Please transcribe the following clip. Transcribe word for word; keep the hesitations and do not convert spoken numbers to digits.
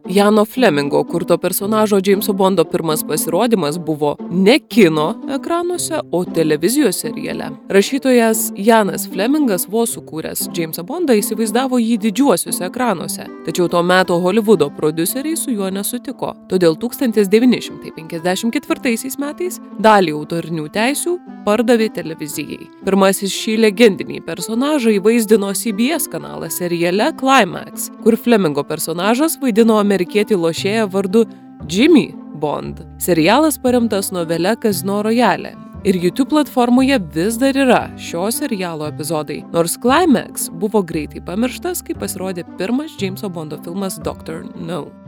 Iano Flemingo kurto personažo Jameso Bondo pirmas pasirodymas buvo ne kino ekranuose, o televizijos seriale. Rašytojas Ianas Flemingas vos sukūręs Jamesą Bondą įsivaizdavo jį didžiuosiuose ekranuose, tačiau to meto Holivudo prodiuseriai su juo nesutiko. Todėl tūkstantis devyni šimtai penkiasdešimt ketvirtaisiais metais dalį autorinių teisių pardavė televizijai. Pirmasis šį legendinį personažą įvaizdino C B S kanalas seriale Climax, kur Flemingo personažas vaidino amerikietį lošėją vardu Jimmy Bond. Serialas paremtas novele Casino Royale. Ir YouTube platformoje vis dar yra šio serialo epizodai, nors Climax buvo greitai pamirštas, kai pasirodė pirmas Jameso Bondo filmas Doctor No.